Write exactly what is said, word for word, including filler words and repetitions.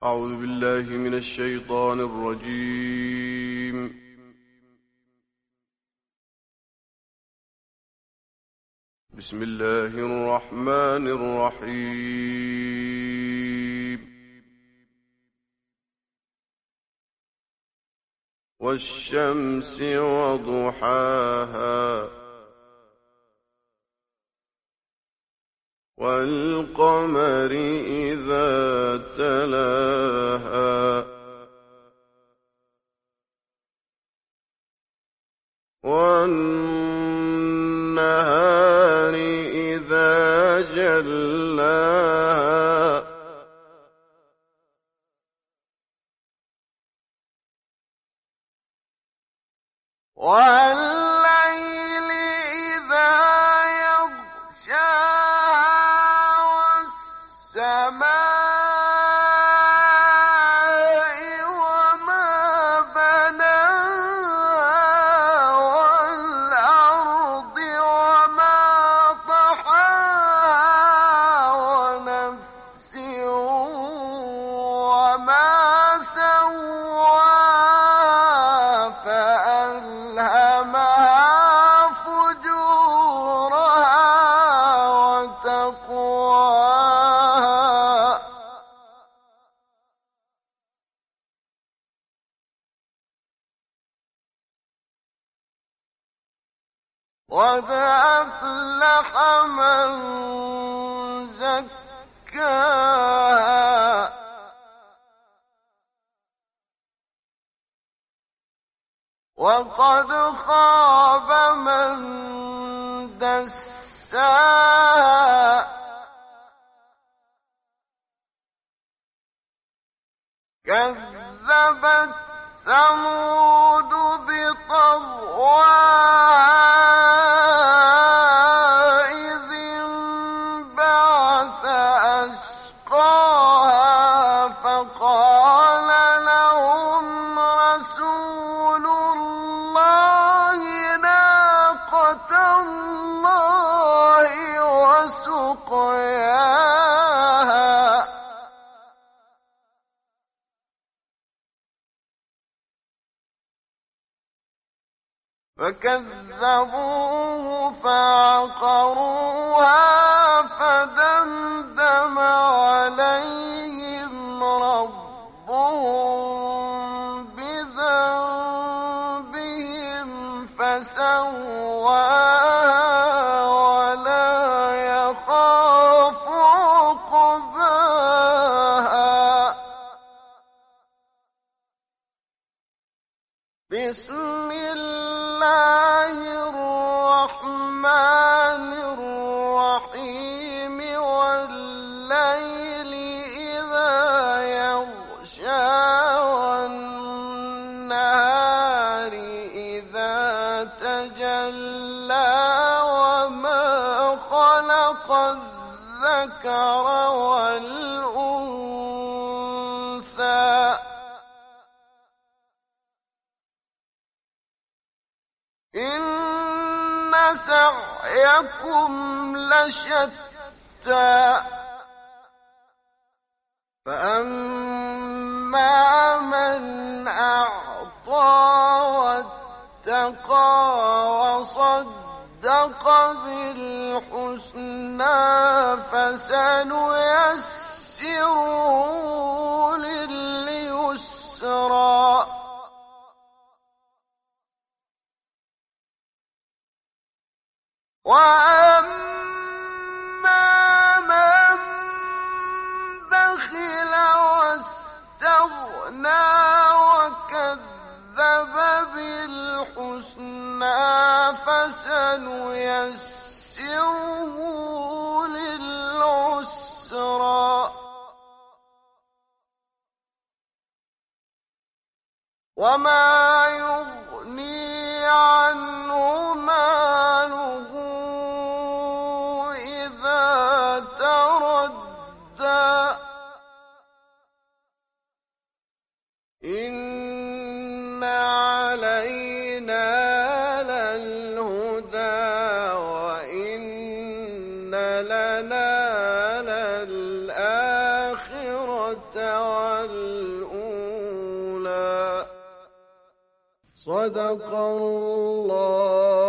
أعوذ بالله من الشيطان الرجيم. بسم الله الرحمن الرحيم. والشمس وضحاها والقمر إذا تلاها والنهار إذا جلاها والليل إذا يغشاها والسماء وما بناها والأرض وما طحاها ونفس وما سواها فألهمها فجورها وتقواها قد أفلح من زكاها وقد خاب من دساها كذبت ثمود بطغواها إذ انبعث أشقاها فقال لهم رسول الله ناقة الله وسقياها فكذبوه فعقروها فدمدم عليهم ربهم بذنبهم فسواها ولا يخاف عقباها. بسم الله الرحمن الرحيم والليل إذا يغشى والنهار إذا تجلى وما خلق الذكر والأنثى إن سعيكم لشتى فأما من أعطى واتقى وصدق بالحسنى فسنيسره لليسرى وأما من بخل واستغنى وكذب بالحسنى فسنيسره للعسرى وما يغني عنه ماله إذا تردى إن علينا للهدى وإن لنا للآخرة والآخرة صدق الله